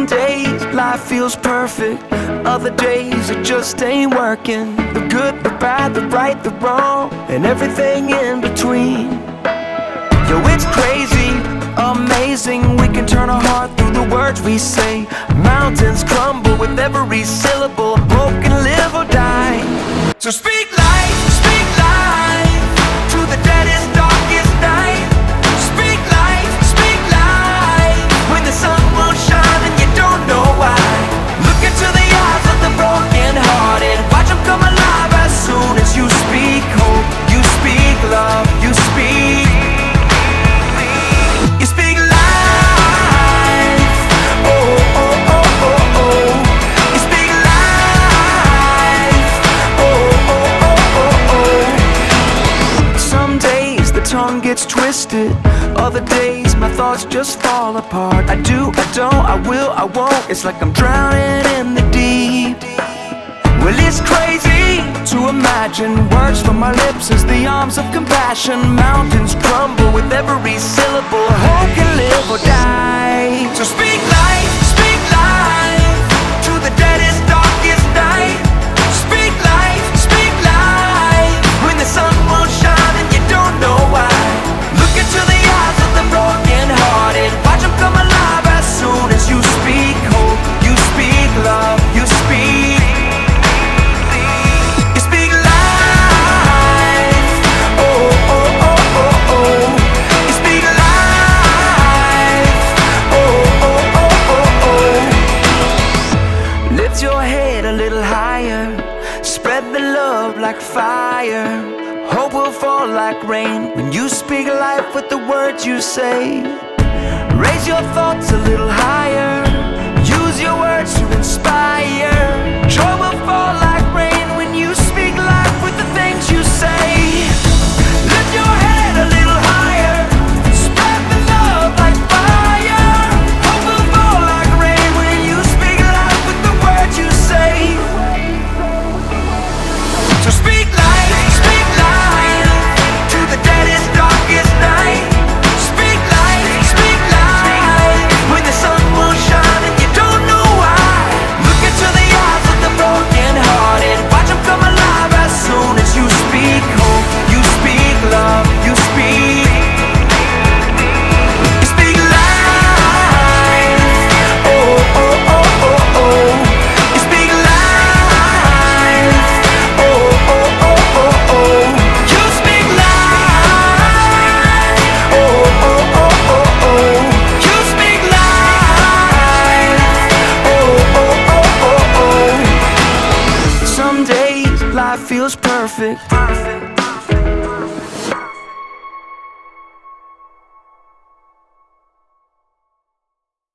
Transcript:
Some days life feels perfect, other days it just ain't working. The good, the bad, the right, the wrong, and everything in between. Yo, it's crazy, amazing. We can turn our heart through the words we say. Mountains crumble with every syllable. Broken, live or die. So speak life to the deadest, darkest night. Speak life when the sun won't shine and you don't know why. Look into the eyes of the broken hearted. Watch them come alive as soon as you speak hope. You speak love, you speak. You speak life. Oh, oh, oh, oh, oh. You speak life. Oh, oh, oh, oh, oh. Some days the tongue gets twisted, other days my thoughts just fall apart. I do, I don't, I will, I won't. It's like I'm drowning in the deep. Well, it's crazy to imagine words from my lips as the arms of compassion. Mountains crumble with every syllable. Hope can live or die. So speak life to the deadest, darkest night. Speak life when the sun won't shine and you don't know why. Look into the eyes of the broken hearted. Watch them come alive as soon as you speak hope. You speak love, you speak. Like fire, hope will fall like rain when you speak life with the words you say. Raise your thoughts a little higher, use your words to inspire. Joy will fall like rain when you speak life with the things you say. Lift your head a little higher, spread the love like fire. Hope will fall like rain when you speak life with the words you say. So speak life to the deadest, darkest night. Speak life when the sun won't shine and you don't know why. Look into the eyes of the broken hearted. Watch them come alive as soon as you speak hope. You speak love, you speak. You speak life. Oh, oh, oh, oh, oh. You speak life. Oh, oh, oh, oh, oh. You speak life. Oh, oh, oh, oh, oh. You speak life. Oh, oh, oh, oh, oh. Some days life feels perfect,